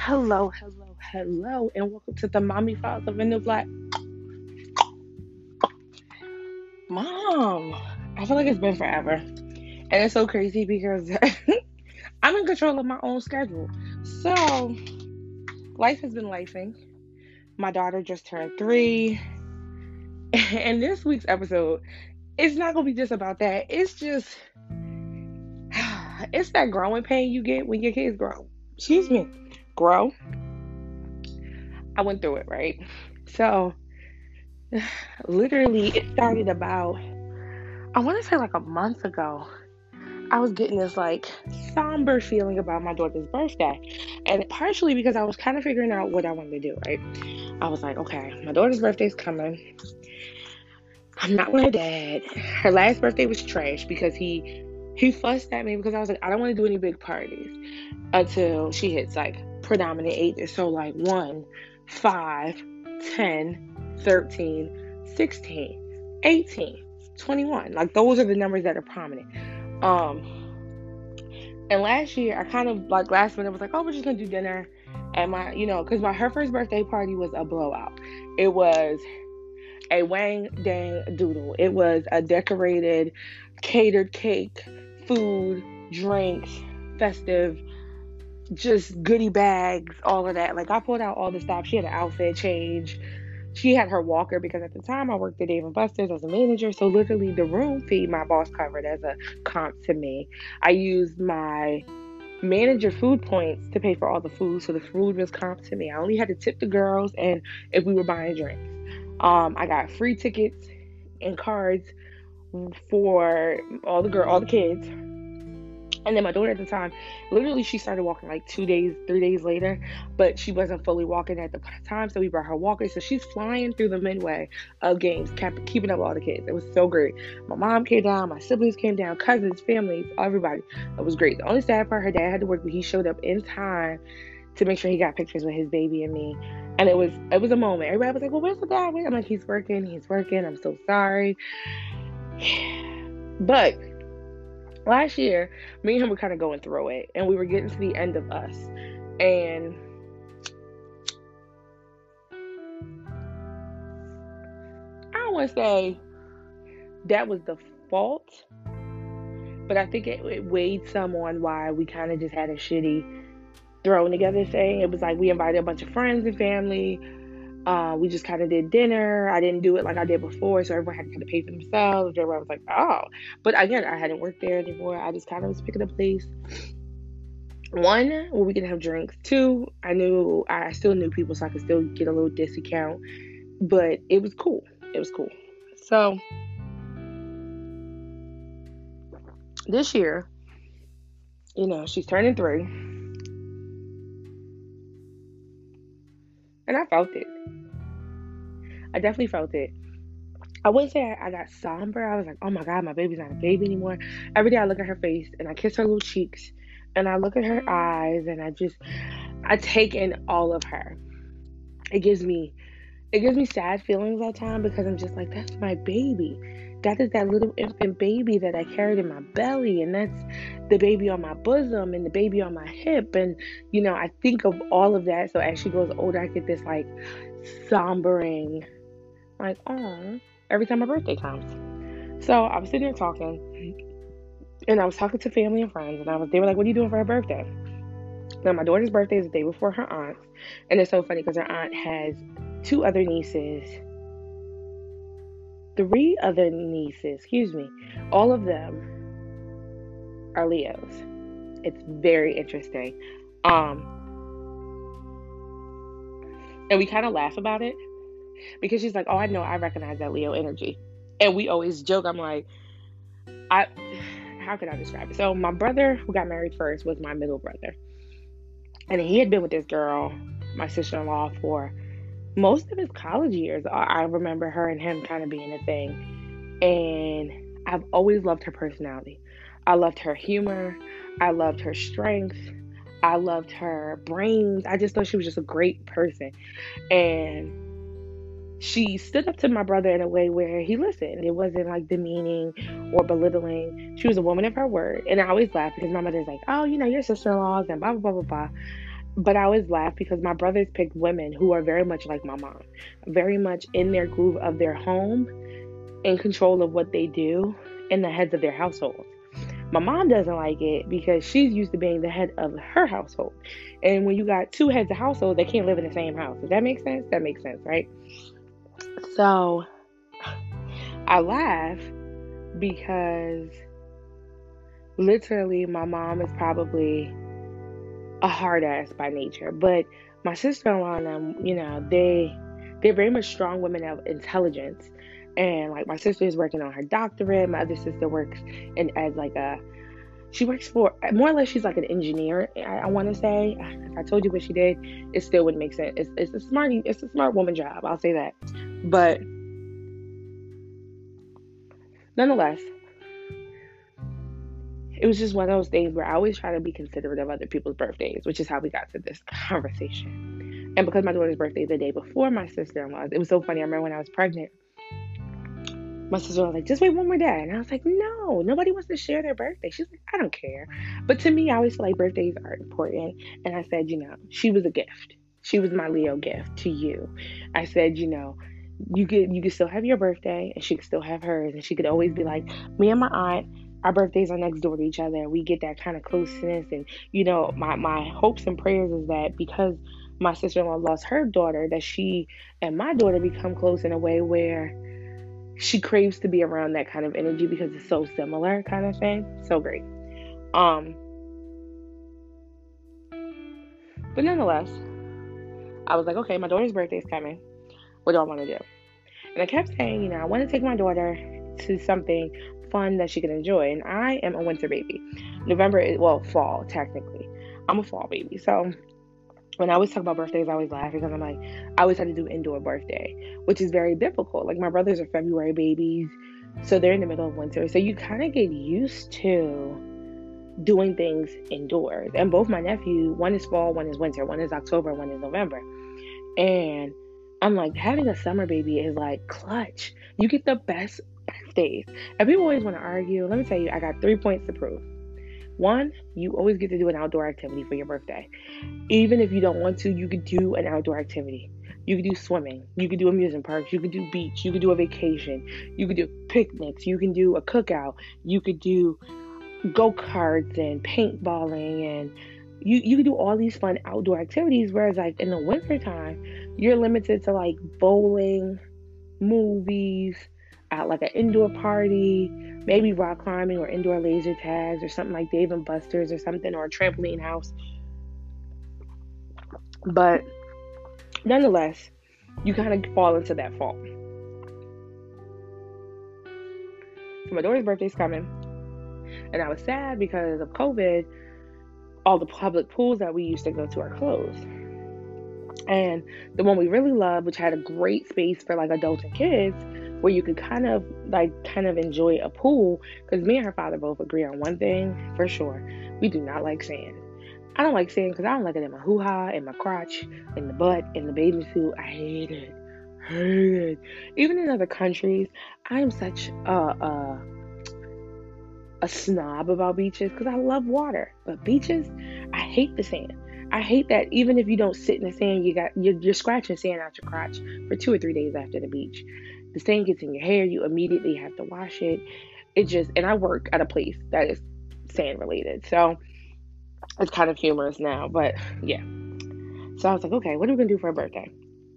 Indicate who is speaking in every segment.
Speaker 1: Hello, and welcome to the Mommy Files of a New Black Mom. I feel like it's been forever, and it's so crazy because I'm in control of my own schedule. So, life has been lifing. My daughter just turned 3, and this week's episode it's not gonna be just about that. It's just it's that growing pain you get when your kids grow. Excuse me, grow. I went through it, right? So, literally, it started about I want to say like a month ago. I was getting this like somber feeling about my daughter's birthday. And partially because I was kind of figuring out what I wanted to do, right? I was like, okay, my daughter's birthday's coming. I'm not with her dad. Her last birthday was trash because he fussed at me because I was like, I don't want to do any big parties until she hits like predominant ages. So like 1, 5, 10, 13, 16, 18, 21. Like those are the numbers that are prominent. Um, and last year, I kind of like last minute was like, oh, we're just gonna do dinner. And because her first birthday party was a blowout. It was a wang dang doodle. It was a decorated, catered cake, food, drinks, festive, just goodie bags, all of that. Like I pulled out all the stuff. She had an outfit change. She had her walker because at the time I worked at Dave and Buster's as a manager. So literally the room fee my boss covered as a comp to me. I used my manager food points to pay for all the food. So the food was comp to me. I only had to tip the girls and if we were buying drinks. I got free tickets and cards for all the kids. And then my daughter at the time, literally she started walking like 2 days, 3 days later, but she wasn't fully walking at the time. So we brought her walker. So she's flying through the midway of games, keeping up with all the kids. It was so great. My mom came down, my siblings came down, cousins, families, everybody. It was great. The only sad part, her dad had to work, but he showed up in time to make sure he got pictures with his baby and me. And it was a moment. Everybody was like, well, where's the dad? I'm like, he's working. I'm so sorry. But last year, me and him were kind of going through it, and we were getting to the end of us. And I don't want to say that was the fault, but I think it weighed some on why we kind of just had a shitty thrown together thing. It was like we invited a bunch of friends and family. We just kind of did dinner. I didn't do it like I did before, so everyone had to kind of pay for themselves. Everyone was like, oh. But again, I hadn't worked there anymore. I just kind of was picking a place. 1, where we could have drinks. 2, I still knew people, so I could still get a little discount. But it was cool. So this year, she's turning 3. And I felt it. I definitely felt it. I wouldn't say I got somber. I was like, oh my God, my baby's not a baby anymore. Every day I look at her face and I kiss her little cheeks and I look at her eyes and I take in all of her. It gives me sad feelings all the time because I'm just like, that's my baby. That is that little infant baby that I carried in my belly, and that's the baby on my bosom and the baby on my hip. And, I think of all of that. So as she grows older, I get this like sombering, like, oh, every time my birthday comes. So I was sitting there talking, and I was talking to family and friends, and they were like, what are you doing for her birthday? Now, my daughter's birthday is the day before her aunt's, and it's so funny because her aunt has 2 other nieces, 3 other nieces, all of them are Leos. It's very interesting. And we kind of laugh about it because she's like, oh, I know, I recognize that Leo energy. And we always joke, I'm like, how can I describe it? So my brother who got married first was my middle brother. And he had been with this girl, my sister-in-law, for most of his college years. I remember her and him kind of being a thing. And I've always loved her personality. I loved her humor. I loved her strength. I loved her brains. I just thought she was just a great person. And she stood up to my brother in a way where he listened. It wasn't like demeaning or belittling. She was a woman of her word. And I always laugh because my mother's like, oh, your sister-in-laws and blah, blah, blah, blah, blah. But I always laugh because my brothers picked women who are very much like my mom, very much in their groove of their home, in control of what they do, and the heads of their households. My mom doesn't like it because she's used to being the head of her household. And when you got two heads of household, they can't live in the same house. Does that make sense? That makes sense, right? So I laugh because literally my mom is probably a hard ass by nature, but my sister-in-law and them, they're very much strong women of intelligence. And like my sister is working on her doctorate. My other sister works in as like a she works for more or less she's like an engineer. I want to say if I told you what she did, it still wouldn't make sense. It's a smart woman job. I'll say that. But nonetheless, it was just one of those things where I always try to be considerate of other people's birthdays, which is how we got to this conversation. And because my daughter's birthday is the day before my sister-in-law's, it was so funny. I remember when I was pregnant, my sister was like, just wait one more day. And I was like, no, nobody wants to share their birthday. She's like, I don't care. But to me, I always feel like birthdays are important. And I said, she was a gift. She was my Leo gift to you. I said, you could still have your birthday and she could still have hers. And she could always be like, me and my aunt, our birthdays are next door to each other. We get that kind of closeness. And, my hopes and prayers is that because my sister-in-law lost her daughter, that she and my daughter become close in a way where she craves to be around that kind of energy because it's so similar kind of thing. So great. But nonetheless, I was like, okay, my daughter's birthday is coming. What do I want to do? And I kept saying, I want to take my daughter to something fun that she can enjoy. And I am a winter baby. November is, fall, technically. I'm a fall baby. So when I always talk about birthdays, I always laugh because I'm like, I always had to do indoor birthday, which is very difficult. Like my brothers are February babies, so they're in the middle of winter. So you kind of get used to doing things indoors. And both my nephews, one is fall, one is winter, one is October, one is November. And I'm like, having a summer baby is like clutch. You get the best birthdays. And people always want to argue. Let me tell you, I got 3 points to prove. One, you always get to do an outdoor activity for your birthday. Even if you don't want to, you could do an outdoor activity. You could do swimming. You could do amusement parks. You could do beach. You could do a vacation. You could do picnics. You can do a cookout. You could do go-karts and paintballing, and you could do all these fun outdoor activities. Whereas like in the wintertime, you're limited to like bowling, movies, like an indoor party, maybe rock climbing or indoor laser tags or something like Dave and Buster's or something, or a trampoline house. But nonetheless, you kind of fall into that fault. So my daughter's birthday's coming, and I was sad because of COVID. All the public pools that we used to go to are closed. And the one we really loved, which had a great space for like adults and kids, where you could kind of enjoy a pool, because me and her father both agree on one thing for sure: we do not like sand. I don't like sand because I don't like it in my hoo-ha, in my crotch, in the butt, in the bathing suit. I hate it. Even in other countries, I am such a snob about beaches because I love water, but beaches, I hate the sand. I hate that even if you don't sit in the sand, you're scratching sand out your crotch for 2 or 3 days after the beach. The sand gets in your hair, you immediately have to wash it. And I work at a place that is sand related, so it's kind of humorous now, but yeah. So I was like, okay, what are we gonna do for her birthday?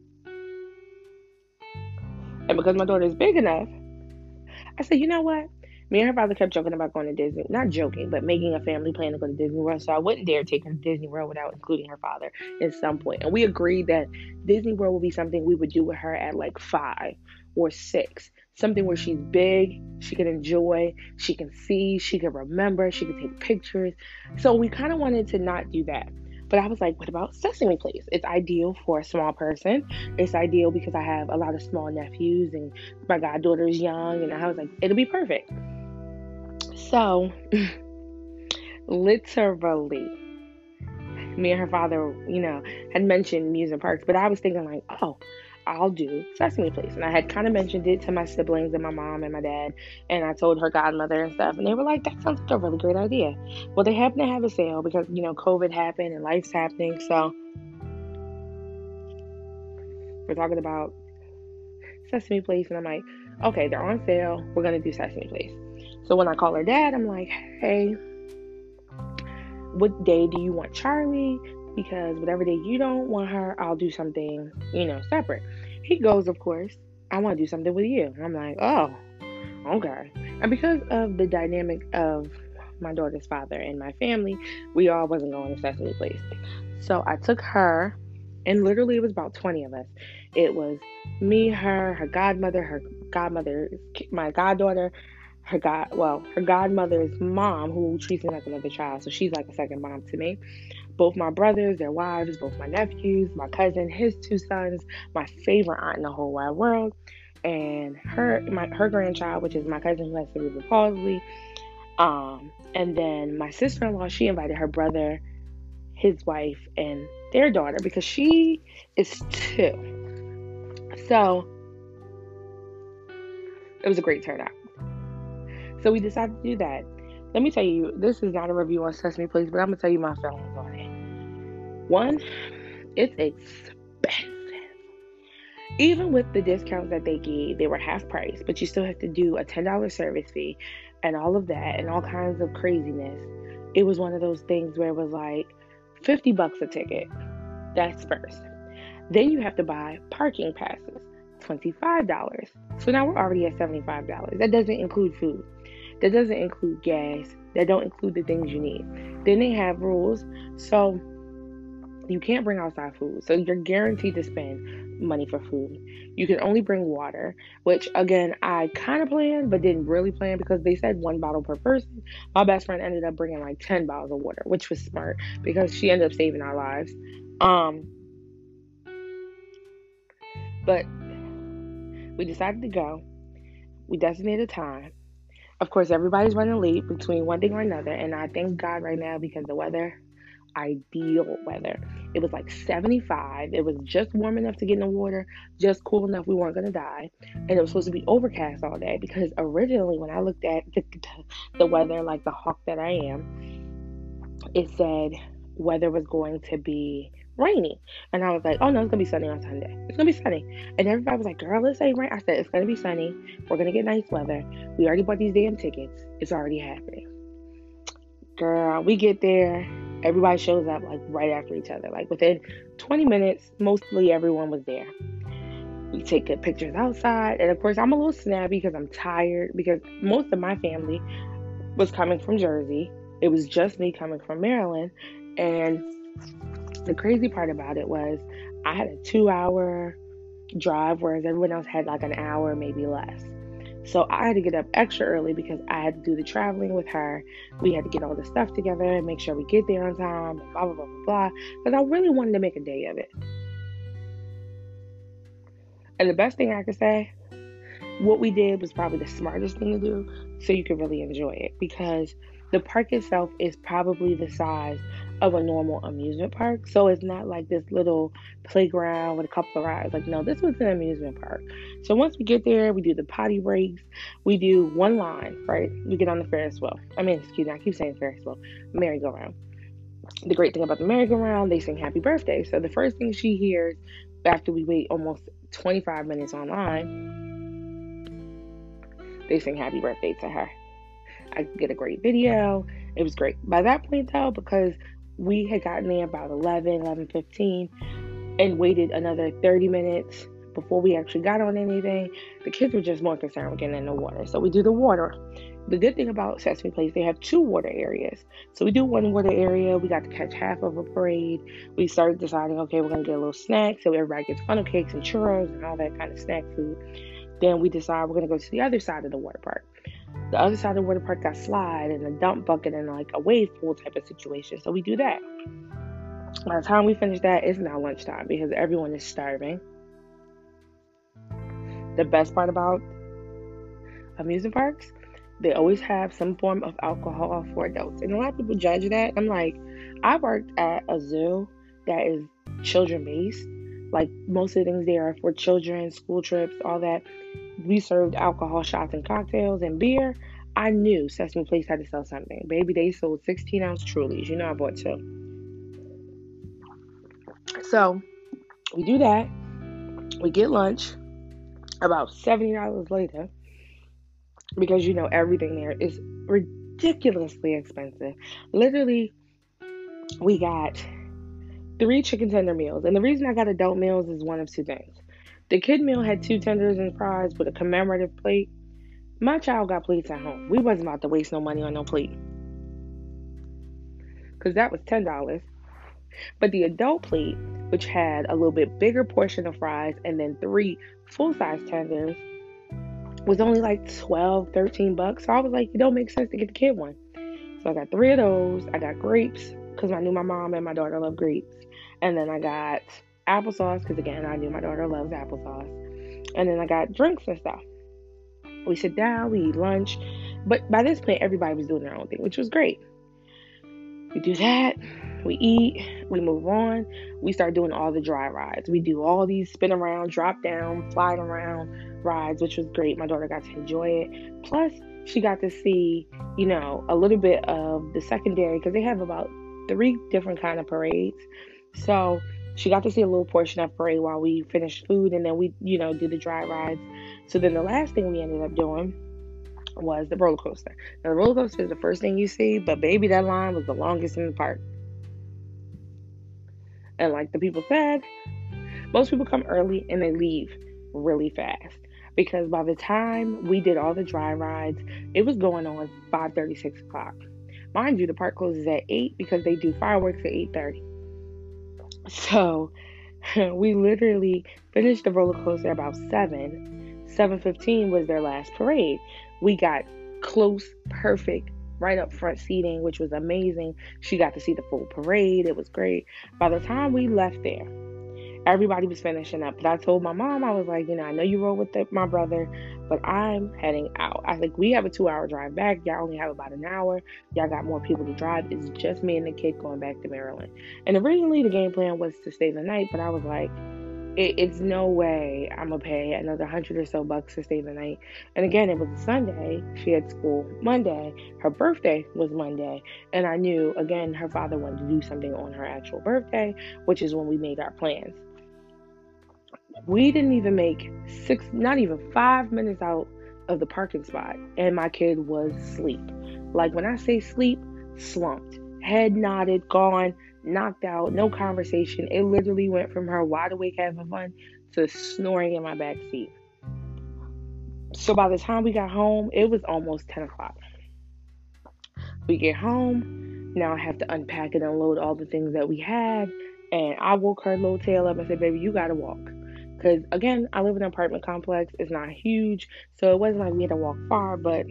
Speaker 1: And because my daughter is big enough, I said, you know what? Me and her father kept joking about going to Disney. Not joking, but making a family plan to go to Disney World. So I wouldn't dare take her to Disney World without including her father at some point. And we agreed that Disney World would be something we would do with her at like 5 or 6. Something where she's big, she can enjoy, she can see, she can remember, she can take pictures. So we kind of wanted to not do that. But I was like, what about Sesame Place? It's ideal for a small person. It's ideal because I have a lot of small nephews and my goddaughter is young. And I was like, it'll be perfect. So, literally, me and her father, had mentioned amusement parks, but I was thinking like, oh, I'll do Sesame Place. And I had kind of mentioned it to my siblings and my mom and my dad, and I told her godmother and stuff, and they were like, that sounds like a really great idea. Well, they happen to have a sale because, COVID happened and life's happening. So we're talking about Sesame Place, and I'm like, okay, they're on sale. We're going to do Sesame Place. So when I call her dad, I'm like, hey, what day do you want Charlie? Because whatever day you don't want her, I'll do something, separate. He goes, of course, I want to do something with you. I'm like, oh, okay. And because of the dynamic of my daughter's father and my family, we all wasn't going to Sesame Place. So I took her, and literally it was about 20 of us. It was me, her godmother, my goddaughter, her godmother's mom, who treats me like another child. So she's like a second mom to me. Both my brothers, their wives, both my nephews, my cousin, his 2 sons, my favorite aunt in the whole wide world, and her grandchild, which is my cousin who has cerebral palsy. And then my sister-in-law, she invited her brother, his wife, and their daughter because she is 2. So it was a great turnout. So we decided to do that. Let me tell you, this is not a review on Sesame Place, but I'm going to tell you my feelings on it. 1, it's expensive. Even with the discounts that they gave, they were half price, but you still have to do a $10 service fee and all of that and all kinds of craziness. It was one of those things where it was like $50 a ticket. That's first. Then you have to buy parking passes, $25. So now we're already at $75. That doesn't include food. That doesn't include gas. That don't include the things you need. Then they have rules. So you can't bring outside food. So you're guaranteed to spend money for food. You can only bring water, which again, I kind of planned, but didn't really plan because they said 1 bottle per person. My best friend ended up bringing like 10 bottles of water, which was smart because she ended up saving our lives. But we decided to go. We designated time. Of course, everybody's running late between one thing or another, and I thank God right now because the weather, ideal weather. It was like 75. It was just warm enough to get in the water, just cool enough we weren't going to die. And it was supposed to be overcast all day because originally when I looked at the weather, like the hawk that I am, it said weather was going to be rainy. And I was like, oh no, it's going to be sunny on Sunday. It's going to be sunny. And everybody was like, girl, this ain't right. I said, it's going to be sunny. We're going to get nice weather. We already bought these damn tickets. It's already happening. Girl, we get there. Everybody shows up like right after each other. Like within 20 minutes, mostly everyone was there. We take good pictures outside. And of course, I'm a little snappy because I'm tired because most of my family was coming from Jersey. It was just me coming from Maryland. And the crazy part about it was I had a 2-hour drive, whereas everyone else had like an hour, maybe less. So I had to get up extra early because I had to do the traveling with her. We had to get all the stuff together and make sure we get there on time, and blah, blah, blah, blah, blah. Because I really wanted to make a day of it. And the best thing I could say, what we did was probably the smartest thing to do so you could really enjoy it. Because the park itself is probably the size of a normal amusement park. So it's not like this little playground with a couple of rides. Like, no, this was an amusement park. So once we get there, we do the potty breaks. We do one line, right? We get on the Ferris wheel. I keep saying Ferris wheel. Merry-go-round. The great thing about the merry-go-round, they sing happy birthday. So the first thing she hears after we wait almost 25 minutes online, they sing happy birthday to her. I get a great video. It was great. By that point, though, because we had gotten there about 11:15 and waited another 30 minutes before we actually got on anything, the kids were just more concerned with getting in the water. So we do the water. The good thing about Sesame Place, they have 2 water areas. So we do one water area. We got to catch half of a parade. We started deciding, okay, we're going to get a little snack. So everybody gets funnel cakes and churros and all that kind of snack food. Then we decide we're going to go to the other side of the water park. The other side of the water park got slide and a dump bucket and like a wave pool type of situation. So we do that. By the time we finish that, it's now lunchtime because everyone is starving. The best part about amusement parks, they always have some form of alcohol for adults. And a lot of people judge that. I'm like, I worked at a zoo that is children based. Like most of the things there are for children, school trips, all that. We served alcohol shots and cocktails and beer. I knew Sesame Place had to sell something. Baby, they sold 16-ounce Trulies. You know I bought two. So we do that. We get lunch about $70 later because everything there is ridiculously expensive. Literally, we got three chicken tender meals. And the reason I got adult meals is one of two things. The kid meal had two tenders and fries with a commemorative plate. My child got plates at home. We wasn't about to waste no money on no plate because that was $10. But the adult plate, which had a little bit bigger portion of fries and then three full-size tenders, was only like 12, $13. So I was like, it don't make sense to get the kid one. So I got three of those. I got grapes because I knew my mom and my daughter love grapes. And then I got applesauce because, again, I knew my daughter loves applesauce. And then I got drinks and stuff. We sit down, we eat lunch. But by this point, everybody was doing their own thing, which was great. We do that. We eat. We move on. We start doing all the dry rides. We do all these spin around, drop down, flying around rides, which was great. My daughter got to enjoy it. Plus, she got to see, a little bit of the secondary because they have about three different kind of parades. So she got to see a little portion of parade while we finished food, and then we, do the dry rides. So then the last thing we ended up doing was the roller coaster. Now, the roller coaster is the first thing you see, but baby, that line was the longest in the park. And like the people said, most people come early and they leave really fast. Because by the time we did all the dry rides, it was going on 5:30, 6 o'clock. Mind you, the park closes at 8 because they do fireworks at 8:30. So we literally finished the roller coaster about 7. 7:15 was their last parade. We got close, perfect, right up front seating, which was amazing. She got to see the full parade. It was great. By the time we left there, everybody was finishing up. But I told my mom, I was like, I know you rode with my brother, but I'm heading out. I think we have a 2-hour drive back. Y'all only have about an hour. Y'all got more people to drive. It's just me and the kid going back to Maryland. And originally the game plan was to stay the night, but I was like, it's no way I'm going to pay another $100 or so to stay the night. And again, it was a Sunday. She had school Monday. Her birthday was Monday. And I knew, again, her father wanted to do something on her actual birthday, which is when we made our plans. We didn't even make not even 5 minutes out of the parking spot, and my kid was asleep. Like when I say sleep, slumped, head nodded, gone, knocked out, no conversation. It literally went from her wide awake having fun to snoring in my back seat. So by the time we got home, it was almost 10 o'clock. We get home. Now I have to unpack and unload all the things that we had. And I woke her little tail up and said, baby, you got to walk. Because, again, I live in an apartment complex. It's not huge. So it wasn't like we had to walk far. But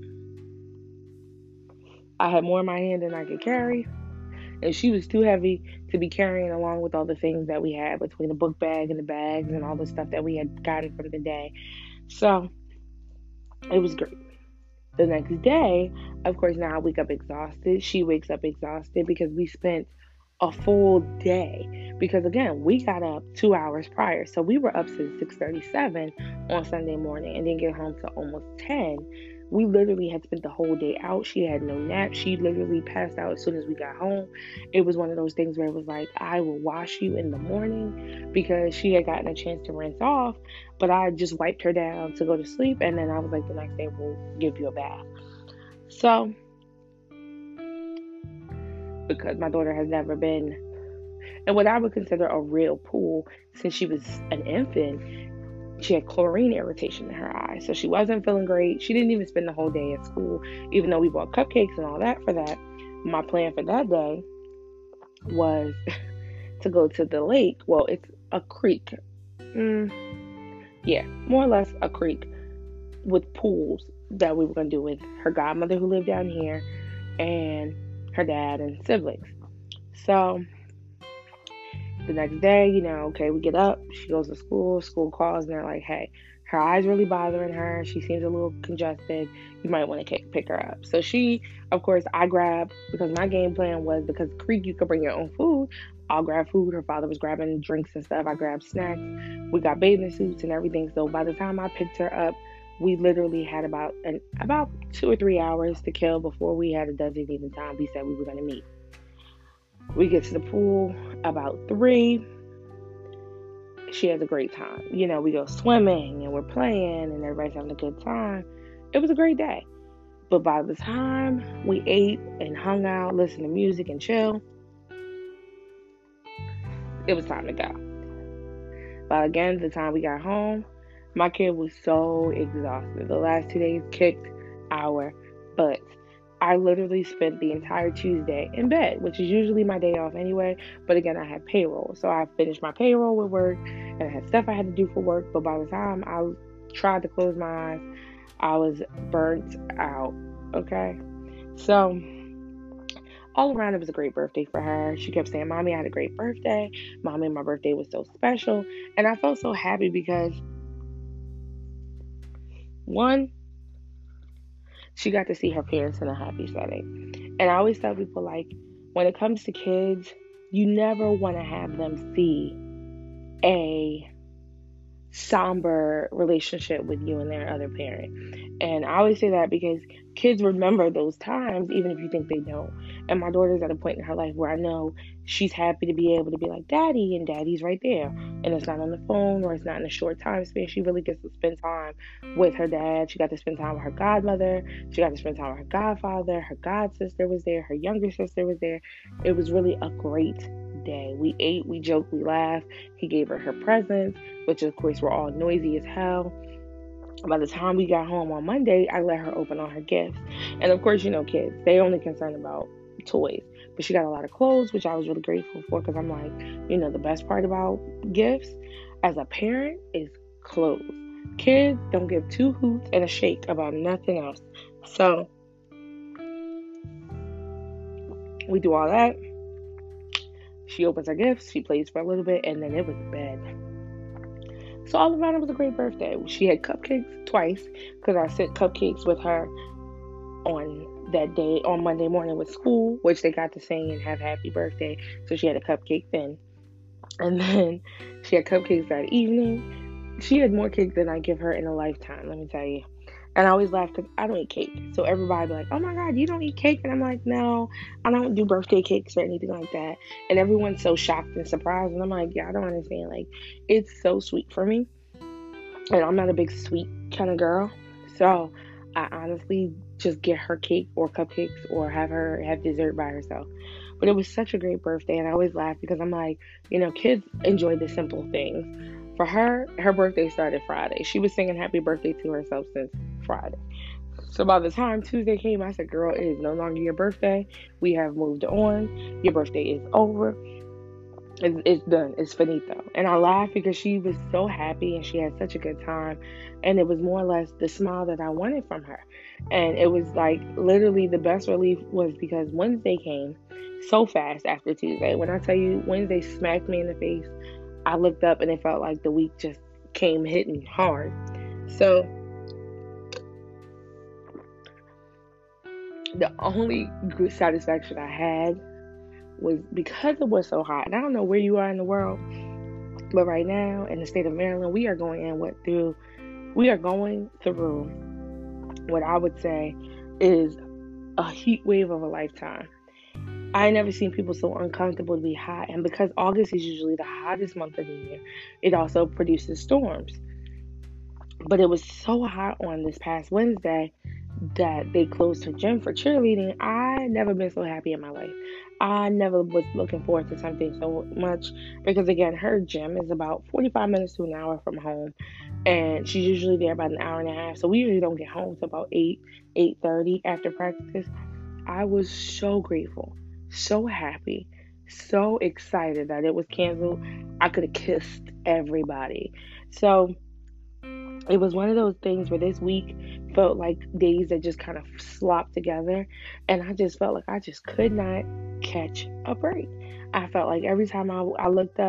Speaker 1: I had more in my hand than I could carry. And she was too heavy to be carrying along with all the things that we had between the book bag and the bags and all the stuff that we had gotten from the day. So it was great. The next day, of course, now I wake up exhausted. She wakes up exhausted because we spent a full day. Because again, we got up 2 hours prior. So we were up since 6:37 on Sunday morning and didn't get home till almost 10. We literally had spent the whole day out. She had no nap. She literally passed out as soon as we got home. It was one of those things where it was like, I will wash you in the morning, because she had gotten a chance to rinse off, but I just wiped her down to go to sleep. And then I was like, the next day we'll give you a bath. So, because my daughter has never been in what I would consider a real pool since she was an infant, she had chlorine irritation in her eye. So she wasn't feeling great. She didn't even spend the whole day at school, even though we bought cupcakes and all that for that. My plan for that day was to go to the lake. Well, it's a creek. Yeah, more or less a creek with pools that we were going to do with her godmother who lived down here and her dad and siblings. So the next day, okay, we get up, she goes to school calls, and they're like, hey, Her eyes really bothering her. She seems a little congested. You might want to pick her up. So she, of course, I grabbed, because my game plan was, because Creek, you could bring your own food. I'll grab food. Her father was grabbing drinks and stuff. I grabbed snacks. We got bathing suits and everything. So by the time I picked her up, we literally had about 2 or 3 hours to kill before we had a designated time we said we were going to meet. We get to the pool about 3. She has a great time. We go swimming and we're playing and everybody's having a good time. It was a great day. But by the time we ate and hung out, listened to music and chill, it was time to go. But again, the time we got home, my kid was so exhausted. The last 2 days kicked our butts. I literally spent the entire Tuesday in bed, which is usually my day off anyway. But again, I had payroll. So I finished my payroll with work and I had stuff I had to do for work. But by the time I tried to close my eyes, I was burnt out. Okay. So all around, it was a great birthday for her. She kept saying, "Mommy, I had a great birthday. Mommy, my birthday was so special." And I felt so happy because, one, she got to see her parents in a happy setting. And I always tell people, like, when it comes to kids, you never want to have them see a somber relationship with you and their other parent. And I always say that because kids remember those times, even if you think they don't. And my daughter's at a point in her life where I know she's happy to be able to be like, "Daddy," and Daddy's right there. And it's not on the phone or it's not in a short time span. She really gets to spend time with her dad. She got to spend time with her godmother. She got to spend time with her godfather. Her god sister was there. Her younger sister was there. It was really a great day. We ate, we joked, we laughed. He gave her presents, which of course were all noisy as hell. By the time we got home on Monday, I let her open all her gifts. And of course, kids, they only concerned about toys. But she got a lot of clothes, which I was really grateful for, because I'm like, the best part about gifts as a parent is clothes. Kids don't give 2 hoots and a shake about nothing else. So we do all that. She opens her gifts, she plays for a little bit, and then it was bed. So all around, it was a great birthday. She had cupcakes twice, because I sent cupcakes with her on that day, on Monday morning with school, which they got to sing and have happy birthday. So she had a cupcake then. And then she had cupcakes that evening. She had more cake than I give her in a lifetime, let me tell you. And I always laugh because I don't eat cake. So everybody be like, "Oh my God, you don't eat cake?" And I'm like, "No, I don't do birthday cakes or anything like that." And everyone's so shocked and surprised. And I'm like, "Yeah, I don't understand. Like, it's so sweet for me. And I'm not a big sweet kind of girl. So I honestly just get her cake or cupcakes or have her have dessert by herself." But it was such a great birthday. And I always laugh because I'm like, kids enjoy the simple things. For her birthday started Friday. She was singing happy birthday to herself since Friday. So by the time Tuesday came, I said, "Girl, it is no longer your birthday. We have moved on. Your birthday is over. It's done. It's finito." And I laughed because she was so happy and she had such a good time. And it was more or less the smile that I wanted from her. And it was like literally the best relief was because Wednesday came so fast after Tuesday. When I tell you Wednesday smacked me in the face, I looked up and it felt like the week just came hitting hard. So the only good satisfaction I had was because it was so hot. And I don't know where you are in the world, but right now in the state of Maryland, we are going through what I would say is a heat wave of a lifetime. I ain't never seen people so uncomfortable to be hot. And because August is usually the hottest month of the year, it also produces storms. But it was so hot on this past Wednesday that they closed her gym for cheerleading. I never been so happy in my life. I never was looking forward to something so much because, again, her gym is about 45 minutes to an hour from home, and she's usually there about an hour and a half. So we usually don't get home till about 8:30 after practice. I was so grateful, so happy, so excited that it was canceled. I could have kissed everybody. So it was one of those things where this week felt like days that just kind of slopped together, and I just felt like I just could not catch a break. I felt like every time I looked up,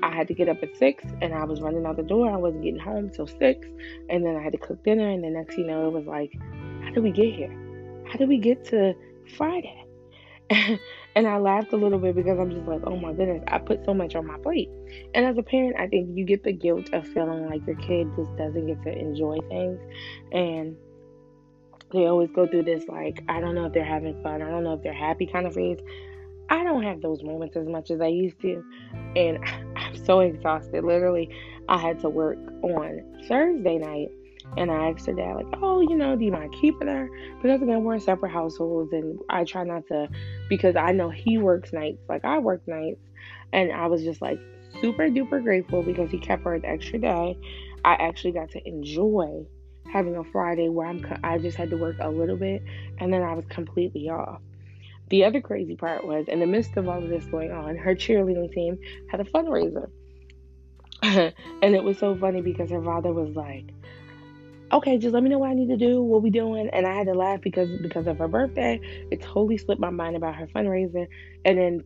Speaker 1: I had to get up at 6, and I was running out the door. I wasn't getting home till 6, and then I had to cook dinner. And the next thing you know, it was like, how did we get here? How did we get to Friday? And I laughed a little bit because I'm just like, oh my goodness, I put so much on my plate. And as a parent, I think you get the guilt of feeling like your kid just doesn't get to enjoy things. And they always go through this, like, I don't know if they're having fun, I don't know if they're happy kind of phase. I don't have those moments as much as I used to. And I'm so exhausted. Literally, I had to work on Thursday night. And I asked her dad, like, oh, do you mind keeping her? Because again, we're in separate households, and I try not to, because I know he works nights, like I work nights. And I was just like super duper grateful because he kept her an extra day. I actually got to enjoy having a Friday where I just had to work a little bit, and then I was completely off. The other crazy part was, in the midst of all of this going on, her cheerleading team had a fundraiser. And it was so funny because her father was like, okay, just let me know what I need to do, what we doing. And I had to laugh because of her birthday. It totally slipped my mind about her fundraiser. And in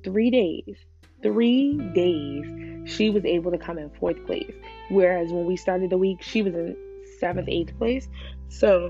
Speaker 1: 3 days, she was able to come in fourth place. Whereas when we started the week, she was in seventh, eighth place. So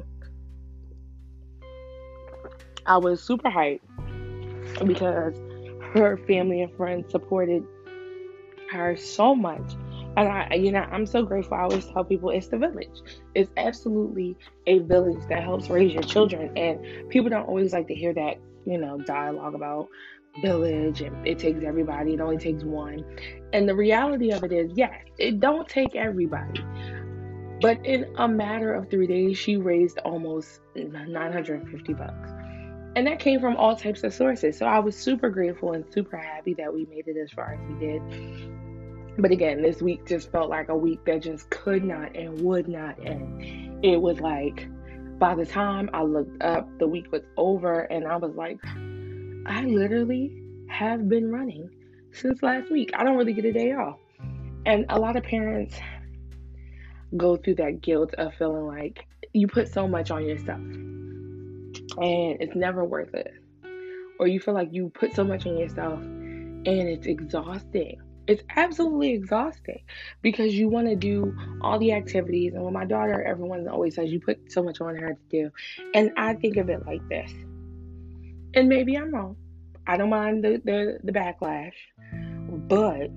Speaker 1: I was super hyped because her family and friends supported her so much. And I'm so grateful. I always tell people it's the village. It's absolutely a village that helps raise your children. And people don't always like to hear that, dialogue about village and it takes everybody. It only takes one. And the reality of it is, yes, it don't take everybody. But in a matter of 3 days, she raised almost $950. And that came from all types of sources. So I was super grateful and super happy that we made it as far as we did. But again, this week just felt like a week that just could not and would not end. It was like, by the time I looked up, the week was over, and I was like, I literally have been running since last week. I don't really get a day off. And a lot of parents go through that guilt of feeling like you put so much on yourself and it's never worth it. Or you feel like you put so much on yourself and it's exhausting. It's absolutely exhausting because you want to do all the activities. And with my daughter, everyone always says you put so much on her to do. And I think of it like this. And maybe I'm wrong. I don't mind the backlash. But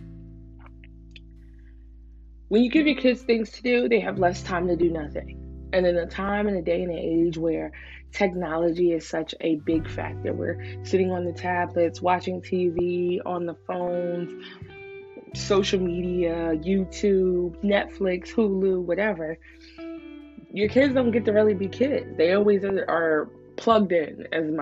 Speaker 1: when you give your kids things to do, they have less time to do nothing. And in a time and a day and an age where technology is such a big factor, we're sitting on the tablets, watching TV, on the phones, social media, YouTube, Netflix, Hulu, whatever. Your kids don't get to really be kids. They always are plugged in, as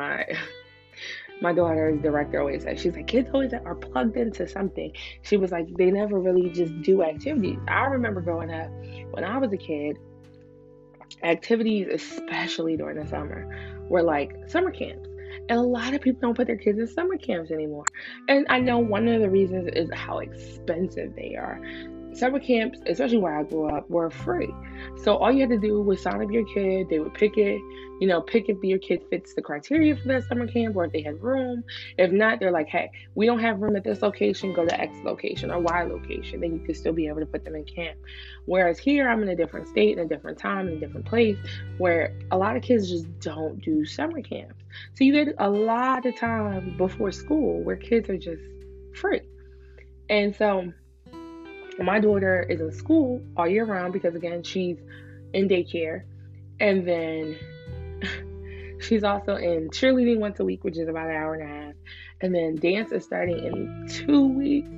Speaker 1: my daughter's director always says. She's like, kids always are plugged into something. She was like, they never really just do activities. I remember growing up, when I was a kid, activities, especially during the summer, were like summer camps. And a lot of people don't put their kids in summer camps anymore. And I know one of the reasons is how expensive they are. Summer camps, especially where I grew up, were free. So all you had to do was sign up your kid. They would pick it, pick if your kid fits the criteria for that summer camp or if they had room. If not, they're like, hey, we don't have room at this location, go to X location or Y location. Then you could still be able to put them in camp. Whereas here, I'm in a different state, in a different time, in a different place, where a lot of kids just don't do summer camps. So you get a lot of time before school where kids are just free. And so my daughter is in school all year round because, again, she's in daycare. And then she's also in cheerleading once a week, which is about an hour and a half. And then dance is starting in 2 weeks.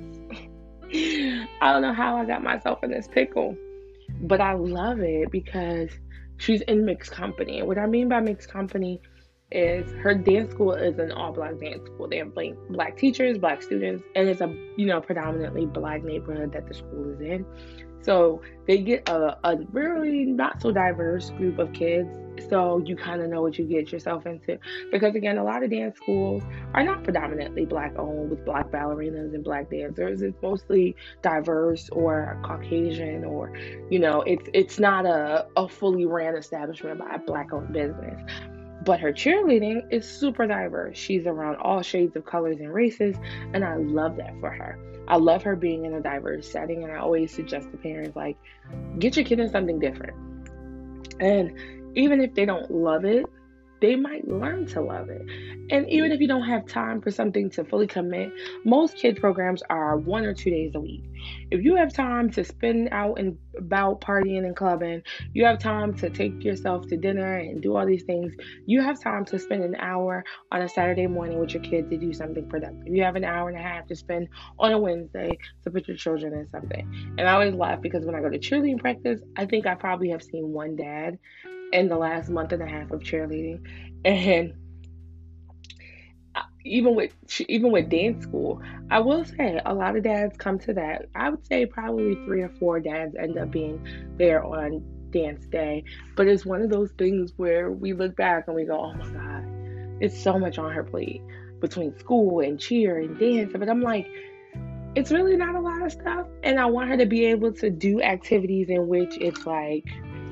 Speaker 1: I don't know how I got myself in this pickle, but I love it because she's in mixed company. And what I mean by mixed company is her dance school is an all-black dance school. They have black teachers, black students, and it's a predominantly black neighborhood that the school is in. So they get a really not so diverse group of kids. So you kind of know what you get yourself into. Because again, a lot of dance schools are not predominantly black owned with black ballerinas and black dancers. It's mostly diverse or Caucasian, or it's not a fully ran establishment by a black owned business. But her cheerleading is super diverse. She's around all shades of colors and races, and I love that for her. I love her being in a diverse setting, and I always suggest to parents, like, get your kid in something different. And even if they don't love it, they might learn to love it. And even if you don't have time for something to fully commit, most kids programs are 1 or 2 days a week. If you have time to spend out and about partying and clubbing, you have time to take yourself to dinner and do all these things, you have time to spend an hour on a Saturday morning with your kids to do something productive. You have an hour and a half to spend on a Wednesday to put your children in something. And I always laugh because when I go to cheerleading practice, I think I probably have seen one dad in the last month and a half of cheerleading. And even with dance school, I will say a lot of dads come to that. I would say probably 3 or 4 dads end up being there on dance day. But it's one of those things where we look back and we go, oh my God, it's so much on her plate between school and cheer and dance. But I'm like, it's really not a lot of stuff. And I want her to be able to do activities in which it's like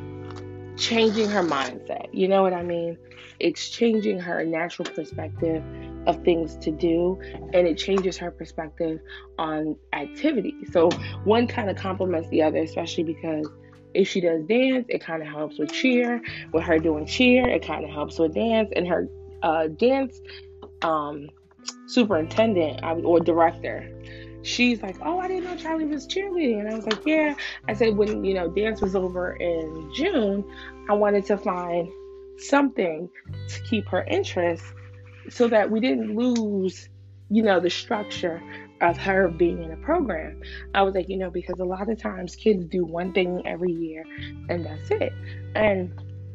Speaker 1: changing her mindset. You know what I mean? It's changing her natural perspective of things to do, and it changes her perspective on activity. So one kind of complements the other, especially because if she does dance, it kind of helps with cheer. With her doing cheer, it kind of helps with dance. And her dance um, superintendent or director, she's like, oh, I didn't know Charlie was cheerleading. And I was like, yeah. I said, when, dance was over in June, I wanted to find something to keep her interest so that we didn't lose, the structure of her being in a program. I was like, because a lot of times kids do one thing every year and that's it. And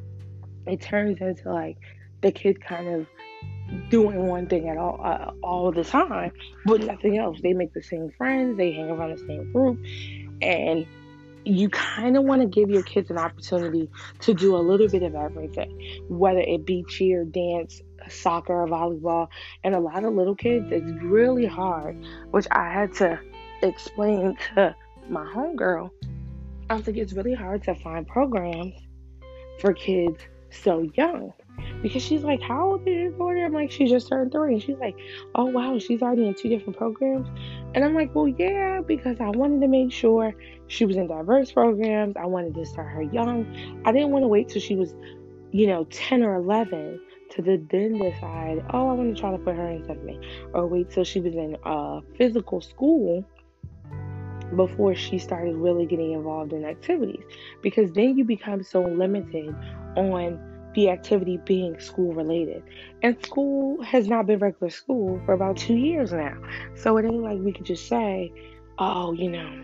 Speaker 1: it turns into like the kid kind of doing one thing at all the time, but nothing else. They make the same friends, they hang around the same group, and you kind of want to give your kids an opportunity to do a little bit of everything, whether it be cheer, dance, soccer, or volleyball. And a lot of little kids, it's really hard, which I had to explain to my homegirl. I was like, it's really hard to find programs for kids so young. Because she's like, how old is your daughter? I'm like, she just turned 3. And she's like, oh, wow, she's already in 2 different programs. And I'm like, well, yeah, because I wanted to make sure she was in diverse programs. I wanted to start her young. I didn't want to wait till she was, 10 or 11 to then decide, oh, I want to try to put her in something. Or wait till she was in physical school before she started really getting involved in activities. Because then you become so limited on the activity being school related. And school has not been regular school for about 2 years now. So it ain't like we could just say, oh,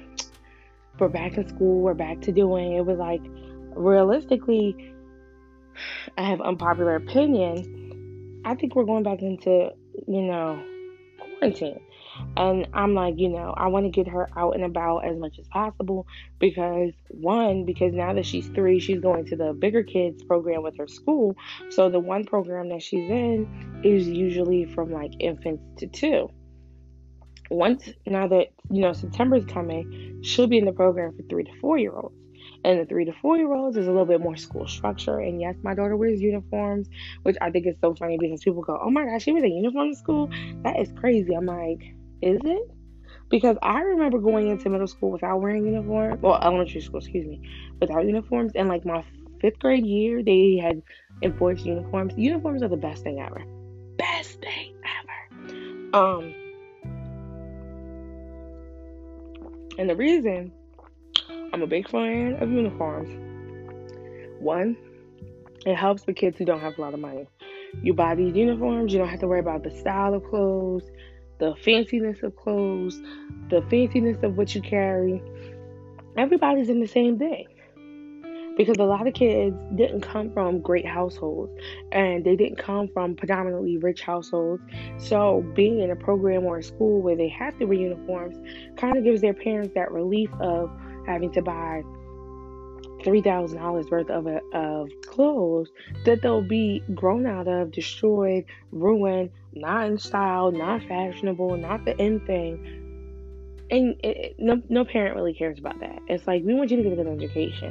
Speaker 1: we're back in school, we're back to doing it. Was like, realistically, I have unpopular opinion. I think we're going back into, quarantine. And I'm like, I want to get her out and about as much as possible because now that she's 3, she's going to the bigger kids program with her school. So the one program that she's in is usually from like infants to 2. Now that, September's coming, she'll be in the program for 3 to 4-year-olds. And the 3 to 4-year-olds is a little bit more school structure. And yes, my daughter wears uniforms, which I think is so funny because people go, oh my gosh, she wears a uniform to school? That is crazy. I'm like, is it? Because I remember going into middle school without wearing uniform, well, elementary school, excuse me, without uniforms. And like my 5th grade year, they had enforced uniforms. Uniforms are the best thing ever. Best thing ever. And the reason I'm a big fan of uniforms, one, it helps with kids who don't have a lot of money. You buy these uniforms, you don't have to worry about the style of clothes, the fanciness of clothes, the fanciness of what you carry. Everybody's in the same thing. Because a lot of kids didn't come from great households and they didn't come from predominantly rich households. So being in a program or a school where they have to wear uniforms kind of gives their parents that relief of having to buy $3,000 worth of clothes that they'll be grown out of, destroyed, ruined, not in style, not fashionable, not the in thing. And no parent really cares about that. It's like, we want you to get a good education.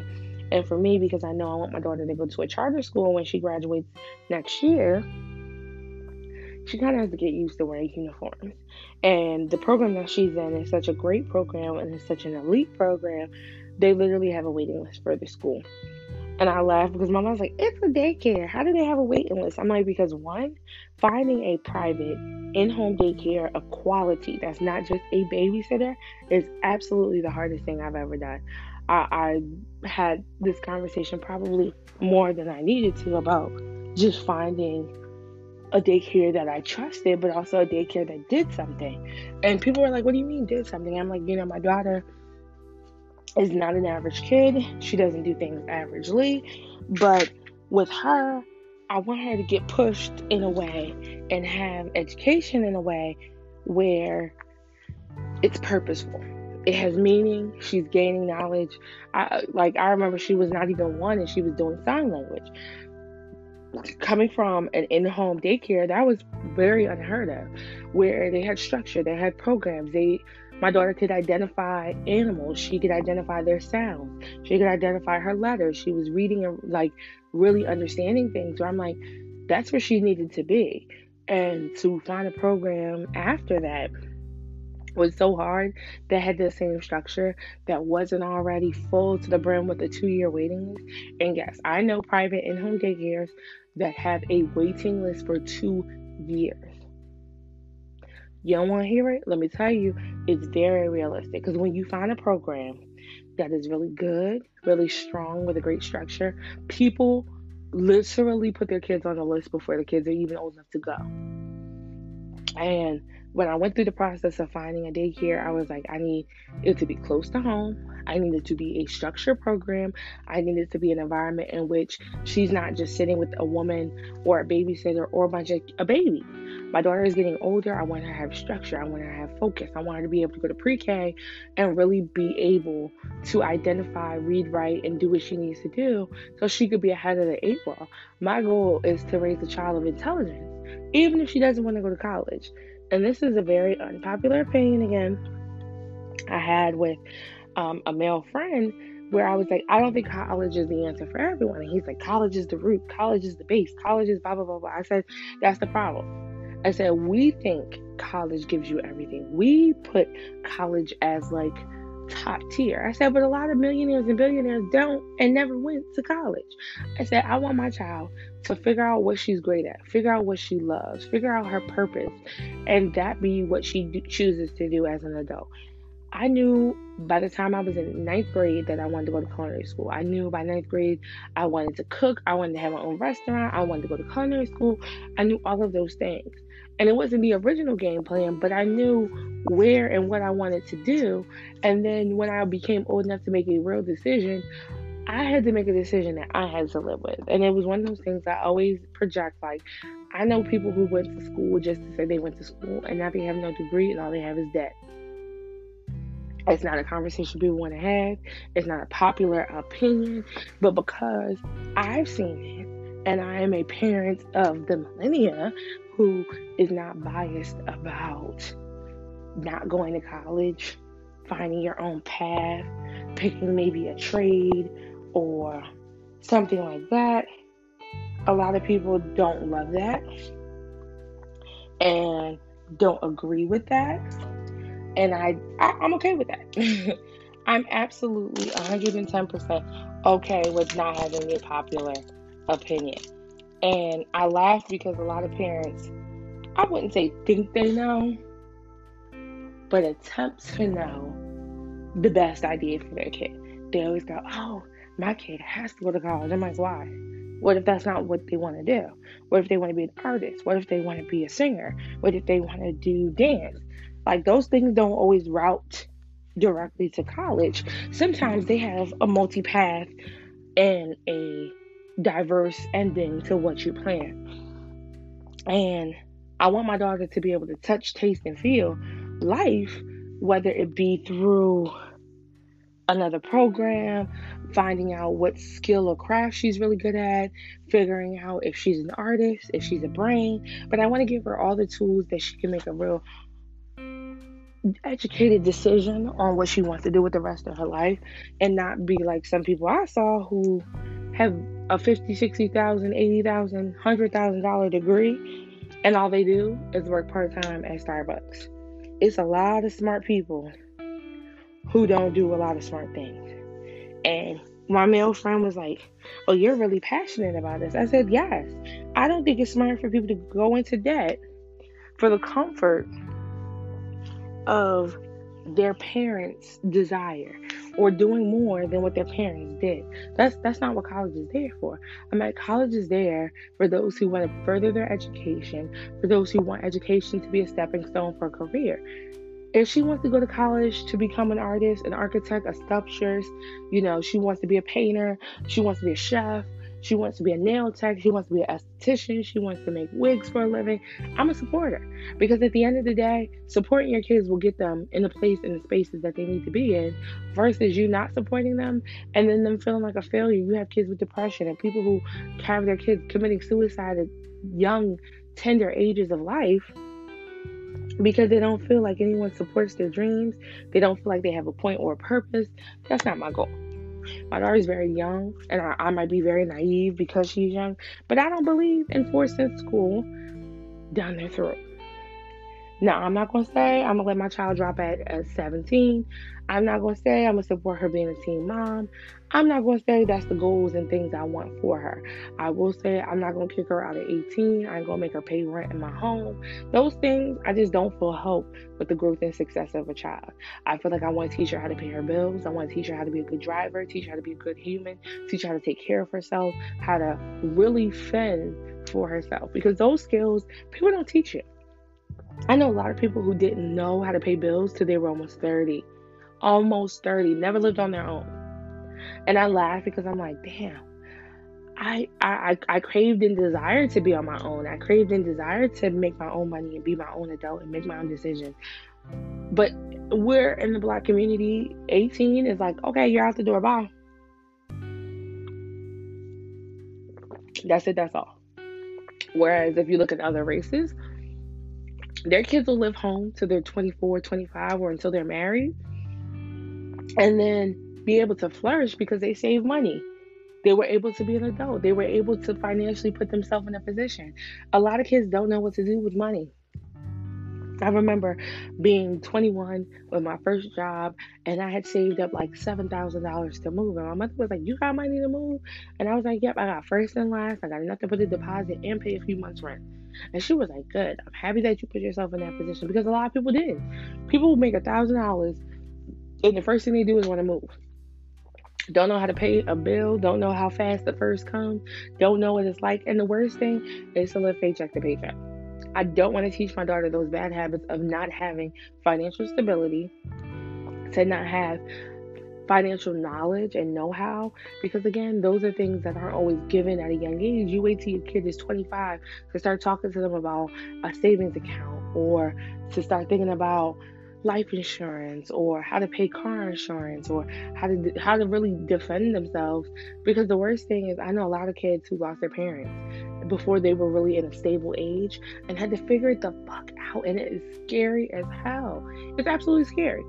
Speaker 1: And for me, because I know I want my daughter to go to a charter school when she graduates next year, she kind of has to get used to wearing uniforms. And the program that she's in is such a great program and it's such an elite program. They literally have a waiting list for the school. And I laugh because my mom's like, it's a daycare. How do they have a waiting list? I'm like, because one, finding a private in-home daycare of quality that's not just a babysitter is absolutely the hardest thing I've ever done. I had this conversation probably more than I needed to about just finding a daycare that I trusted, but also a daycare that did something. And people were like, what do you mean did something? I'm like, my daughter is not an average kid. She doesn't do things averagely. But with her, I want her to get pushed in a way and have education in a way where it's purposeful. It has meaning. She's gaining knowledge. I remember she was not even one and she was doing sign language. Coming from an in-home daycare, that was very unheard of, where they had structure, they had programs. My daughter could identify animals. She could identify their sounds. She could identify her letters. She was reading and really understanding things. So I'm like, that's where she needed to be. And to find a program after that was so hard that had the same structure that wasn't already full to the brim with a 2-year waiting list. And yes, I know private in-home daycares that have a waiting list for 2 years. You don't want to hear it? Let me tell you, it's very realistic. Because when you find a program that is really good, really strong, with a great structure, people literally put their kids on the list before the kids are even old enough to go. And when I went through the process of finding a daycare, I was like, I need it to be close to home. I need it to be a structured program. I need it to be an environment in which she's not just sitting with a woman or a babysitter or a baby. My daughter is getting older. I want her to have structure. I want her to have focus. I want her to be able to go to pre-K and really be able to identify, read, write, and do what she needs to do so she could be ahead of the 8 ball. My goal is to raise a child of intelligence, even if she doesn't want to go to college. And this is a very unpopular opinion again I had with a male friend, where I was like, I don't think college is the answer for everyone. And he's like, college is the root, college is the base, college is blah, blah, blah, blah. I said, that's the problem. I said, we think college gives you everything. We put college as top tier. I said, but a lot of millionaires and billionaires don't and never went to college. I said, I want my child to figure out what she's great at, figure out what she loves, figure out her purpose, and that be what she chooses to do as an adult. I knew by the time I was in 9th grade that I wanted to go to culinary school. I knew by 9th grade I wanted to cook. I wanted to have my own restaurant. I wanted to go to culinary school. I knew all of those things. And it wasn't the original game plan, but I knew where and what I wanted to do. And then when I became old enough to make a real decision, I had to make a decision that I had to live with. And it was one of those things I always project. I know people who went to school just to say they went to school, and now they have no degree and all they have is debt. It's not a conversation people want to have. It's not a popular opinion. But because I've seen it, and I am a parent of the millennia who is not biased about not going to college, finding your own path, picking maybe a trade or something like that, a lot of people don't love that and don't agree with that. And I'm okay with that. I'm absolutely 110% okay with not having a popular opinion. And I laugh because a lot of parents, I wouldn't say think they know, but attempt to know the best idea for their kid. They always go, oh, my kid has to go to college. I'm like, why? What if that's not what they want to do? What if they want to be an artist? What if they want to be a singer? What if they want to do dance? Those things don't always route directly to college. Sometimes they have a multi-path and a diverse ending to what you plan. And I want my daughter to be able to touch, taste, and feel life, whether it be through another program, finding out what skill or craft she's really good at, figuring out if she's an artist, if she's a brain. But I want to give her all the tools that she can make a real educated decision on what she wants to do with the rest of her life, and not be like some people I saw who have a 50, 60,000, 80,000, $100,000 degree, and all they do is work part-time at Starbucks. It's a lot of smart people who don't do a lot of smart things. And my male friend was like, "Oh, you're really passionate about this." I said, "Yes. I don't think it's smart for people to go into debt for the comfort of their parents' desire, or doing more than what their parents did. That's not what college is there for. I mean, college is there for those who want to further their education, for those who want education to be a stepping stone for a career. If she wants to go to college to become an artist, an architect, a sculptress, she wants to be a painter, she wants to be a chef, she wants to be a nail tech, she wants to be an esthetician, she wants to make wigs for a living, I'm a supporter. Because at the end of the day, supporting your kids will get them in the place, in the spaces that they need to be in, versus you not supporting them and then them feeling like a failure. You have kids with depression and people who have their kids committing suicide at young, tender ages of life, because they don't feel like anyone supports their dreams. They don't feel like they have a point or a purpose. That's not my goal. My daughter's very young, and I might be very naive because she's young, but I don't believe in forcing school down their throat. Now, I'm not going to say I'm going to let my child drop at 17. I'm not going to say I'm going to support her being a teen mom. I'm not going to say that's the goals and things I want for her. I will say I'm not going to kick her out at 18. I ain't going to make her pay rent in my home. Those things, I just don't feel help with the growth and success of a child. I feel like I want to teach her how to pay her bills. I want to teach her how to be a good driver, teach her how to be a good human, teach her how to take care of herself, how to really fend for herself. Because those skills, people don't teach you. I know a lot of people who didn't know how to pay bills till they were almost 30. Almost 30. Never lived on their own. And I laugh because I'm like, damn, I craved and desired to be on my own. I craved and desired to make my own money and be my own adult and make my own decisions. But we're in the Black community, 18 is like, okay, you're out the door, bye. That's it, that's all. Whereas if you look at other races, their kids will live home till they're 24, 25, or until they're married, and then be able to flourish because they save money. They were able to be an adult. They were able to financially put themselves in a position. A lot of kids don't know what to do with money. I remember being 21 with my first job, and I had saved up like $7,000 to move. And my mother was like, "You got money to move?" And I was like, "Yep, I got first and last. I got enough to put a deposit and pay a few months rent." And she was like, "Good. I'm happy that you put yourself in that position," because a lot of people did. People who make $1,000, and the first thing they do is want to move. Don't know how to pay a bill, don't know how fast the first comes, don't know what it's like. And the worst thing is to live paycheck to paycheck. I don't want to teach my daughter those bad habits of not having financial stability, to not have financial knowledge and know-how, because again, those are things that aren't always given at a young age. You wait till your kid is 25 to start talking to them about a savings account, or to start thinking about life insurance, or how to pay car insurance, or how to really defend themselves. Because the worst thing is, I know a lot of kids who lost their parents before they were really in a stable age and had to figure it the fuck out, and it is scary as hell. It's absolutely scary.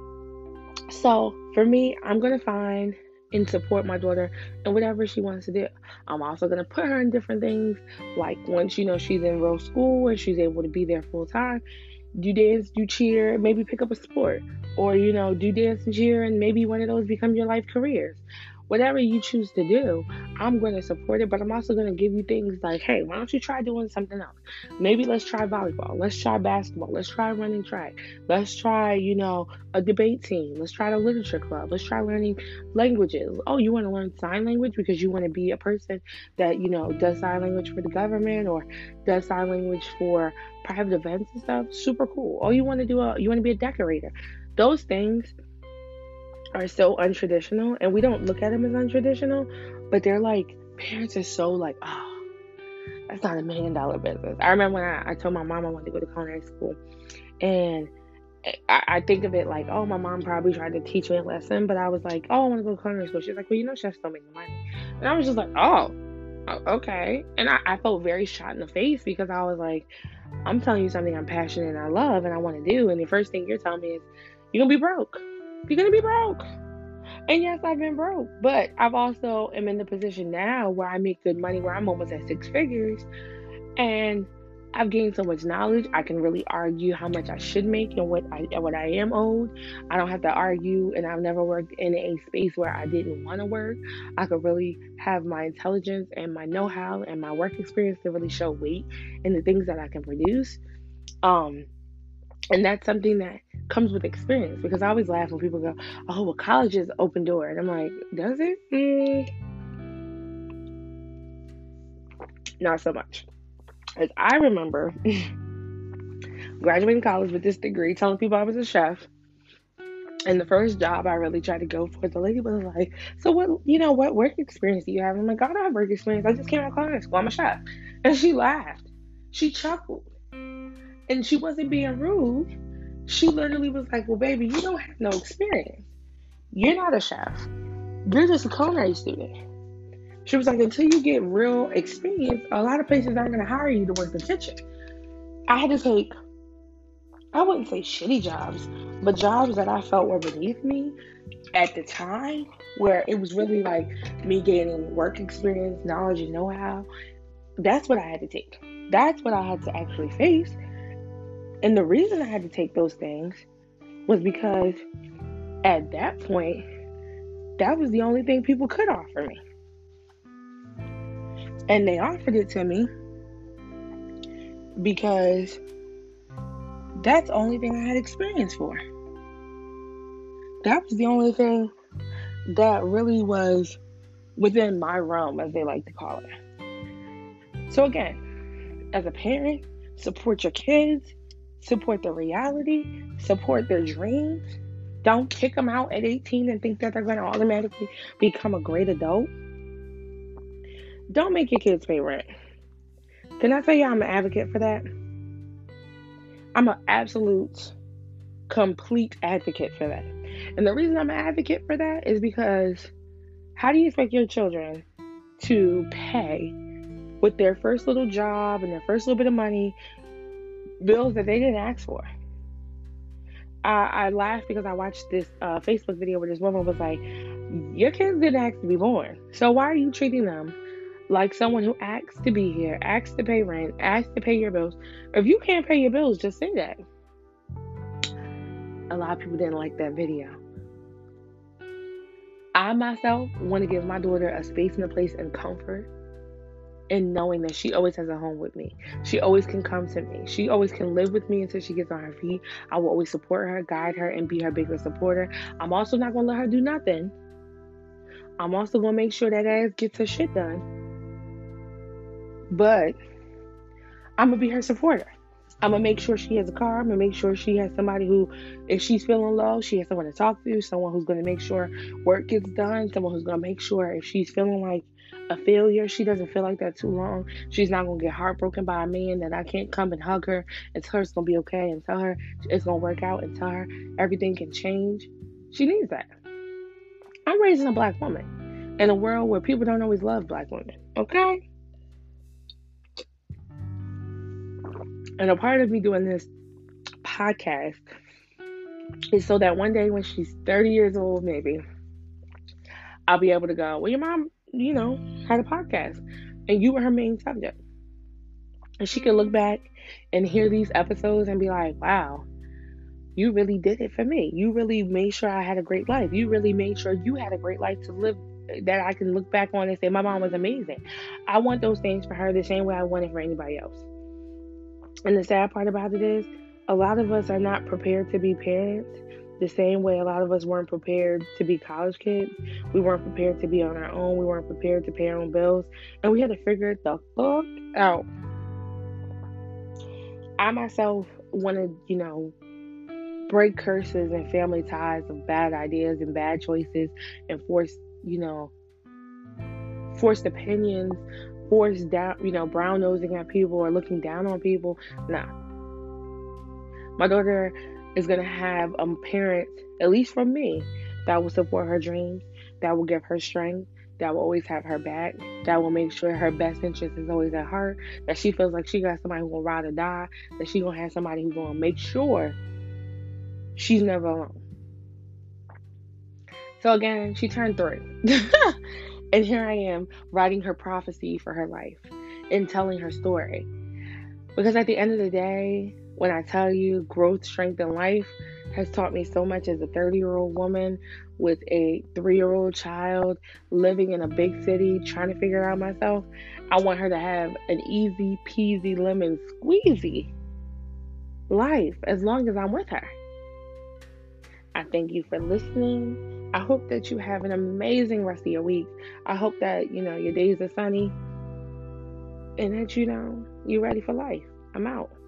Speaker 1: So for me, I'm gonna find and support my daughter in whatever she wants to do. I'm also gonna put her in different things, like once she's in real school and she's able to be there full time, do dance, do cheer, maybe pick up a sport, or do dance and cheer, and maybe one of those become your life careers. Whatever you choose to do, I'm going to support it, but I'm also going to give you things like, hey, why don't you try doing something else? Maybe let's try volleyball. Let's try basketball. Let's try running track. Let's try, a debate team. Let's try the literature club. Let's try learning languages. Oh, you want to learn sign language because you want to be a person that, does sign language for the government, or does sign language for private events and stuff? Super cool. Oh, you want to be a decorator. Those things are so untraditional, and we don't look at them as untraditional, but they're like, parents are so like, oh, that's not $1 million business. I remember when I told my mom I wanted to go to culinary school, and I think of it like, oh, my mom probably tried to teach me a lesson, but I was like, oh, I want to go to culinary school. She's like, well, chefs don't make money. And I was just like, oh, okay. And I felt very shot in the face, because I was like, I'm telling you something I'm passionate and I love and I want to do. And the first thing you're telling me is, you're going to be broke. You're going to be broke. And yes, I've been broke, but I've also am in the position now where I make good money, where I'm almost at six figures, and I've gained so much knowledge. I can really argue how much I should make and what I am owed. I don't have to argue, and I've never worked in a space where I didn't want to work. I could really have my intelligence and my know-how and my work experience to really show weight in the things that I can produce. Um, and that's something that comes with experience, because I always laugh when people go, "Oh, well, college is open door," and I'm like, "Does it? Not so much." As I remember graduating college with this degree, telling people I was a chef, and the first job I really tried to go for, the lady was like, "So what work experience do you have?" I'm like, "I don't have work experience. I just came out of culinary school. I'm a chef." And she laughed. She chuckled. And she wasn't being rude. She literally was like, "Well, baby, you don't have no experience. You're not a chef. You're just a culinary student." She was like, "Until you get real experience, a lot of places aren't going to hire you to work the kitchen." I had to take, I wouldn't say shitty jobs, but jobs that I felt were beneath me at the time, where it was really like me gaining work experience, knowledge, and know how. That's what I had to take. That's what I had to actually face. And the reason I had to take those things was because at that point, that was the only thing people could offer me. And they offered it to me because that's the only thing I had experience for. That was the only thing that really was within my realm, as they like to call it. So again, as a parent, support your kids, support their reality, support their dreams. Don't kick them out at 18 and think that they're going to automatically become a great adult. Don't make your kids pay rent. Can I tell you I'm an advocate for that? I'm an absolute, complete advocate for that. And the reason I'm an advocate for that is because how do you expect your children to pay with their first little job and their first little bit of money bills that they didn't ask for? I laughed because I watched this Facebook video where this woman was like, "Your kids didn't ask to be born. So why are you treating them like someone who asks to be here, asks to pay rent, asks to pay your bills? If you can't pay your bills, just say that." A lot of people didn't like that video. I myself want to give my daughter a space and a place and comfort in knowing that she always has a home with me. She always can come to me. She always can live with me until she gets on her feet. I will always support her, guide her, and be her biggest supporter. I'm also not going to let her do nothing. I'm also going to make sure that ass gets her shit done. But I'm going to be her supporter. I'm going to make sure she has a car. I'm going to make sure she has somebody who, if she's feeling low, she has someone to talk to, someone who's going to make sure work gets done, someone who's going to make sure if she's feeling like a failure, she doesn't feel like that too long. She's not going to get heartbroken by a man that I can't come and hug her and tell her it's going to be okay and tell her it's going to work out and tell her everything can change. She needs that. I'm raising a black woman in a world where people don't always love black women, okay? And a part of me doing this podcast is so that one day when she's 30 years old, maybe, I'll be able to go, "Well, your mom, had a podcast and you were her main subject." And she can look back and hear these episodes and be like, "Wow, you really did it for me. You really made sure I had a great life. You really made sure you had a great life to live that I can look back on and say, my mom was amazing." I want those things for her the same way I want it for anybody else. And the sad part about it is, a lot of us are not prepared to be parents the same way a lot of us weren't prepared to be college kids. We weren't prepared to be on our own. We weren't prepared to pay our own bills. And we had to figure it the fuck out. I myself want to, break curses and family ties of bad ideas and bad choices and forced opinions, forced down, brown nosing at people or looking down on people. Nah. My daughter is going to have a parent, at least from me, that will support her dreams, that will give her strength, that will always have her back, that will make sure her best interest is always at heart, that she feels like she got somebody who will ride or die, that she gonna have somebody who's gonna make sure she's never alone. So again, she turned 3. And here I am writing her prophecy for her life and telling her story. Because at the end of the day, when I tell you growth, strength, and life has taught me so much as a 30-year-old woman with a 3-year-old child living in a big city trying to figure out myself, I want her to have an easy peasy lemon squeezy life as long as I'm with her. I thank you for listening. I hope that you have an amazing rest of your week. I hope that, your days are sunny and that, you're ready for life. I'm out.